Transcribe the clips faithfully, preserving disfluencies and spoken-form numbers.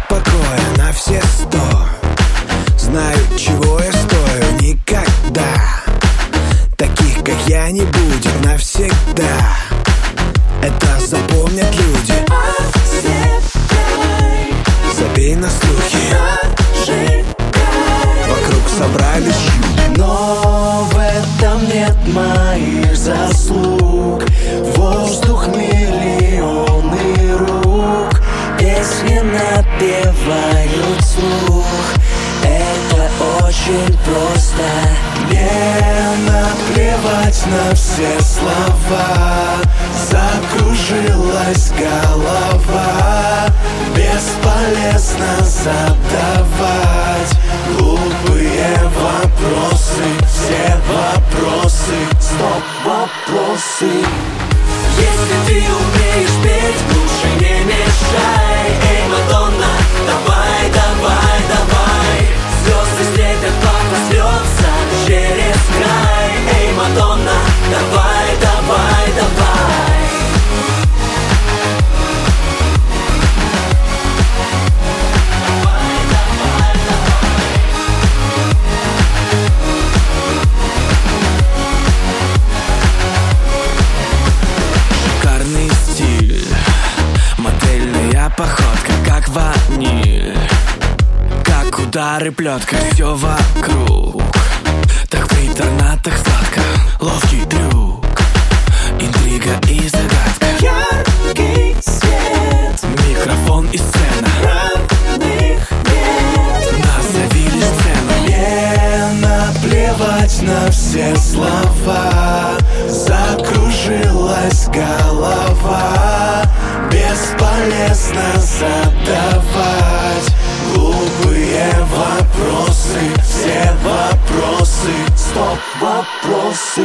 покоя на все сто. Знаю, чего я стою. Никогда таких, как я, не будет навсегда. Это запомнят люди. Забей на слухи. Вокруг собрались люди. Но в этом нет моих заслуг. Воздух миллионы рук. Песни напевают слух. Это очень просто. Не наплевать на все слова. Закружилась голова. Бесполезно задавать глупые вопросы. Все вопросы, стоп, вопросы. Если ты умеешь петь, лучше не мешай. Эй, Мадонна, давай, давай, давай. Звезды слепят, папа сльется через край. Эй, Мадонна, давай, давай, давай. Шикарный стиль, модельная походка, как ваниль, как удары плеткой. Все вокруг так приторно, так сладко. Ловкий трюк, интрига и загадка. Яркий свет, микрофон и сцена. равных нет. Назови лишь цену. Не наплевать на все слова. Закружилась голова. Бесполезно задавать глупые вопросы. Все вопросы, стоп, вопросы.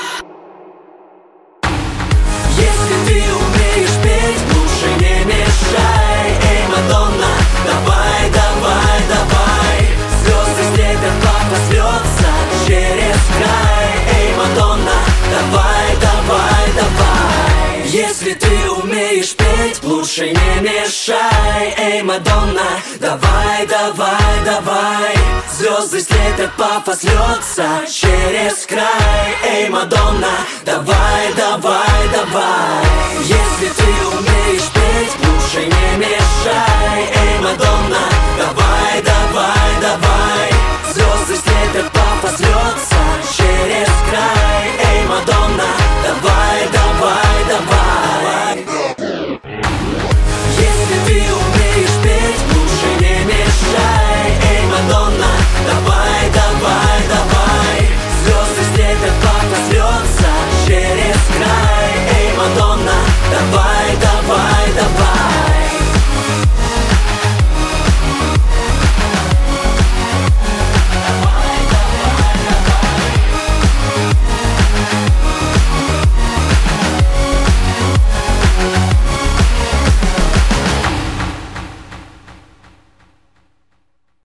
Если ты умеешь петь, лучше не мешай. Эй, Мадонна, давай, давай, давай. Звезды слепят, папа сльется через край. Эй, Мадонна, давай, давай, давай. Если ты умеешь петь, лучше не мешай. Эй, Мадонна, давай, давай, давай. Звезды слепят, папа сльется через край. Эй, Мадонна, давай, давай, давай.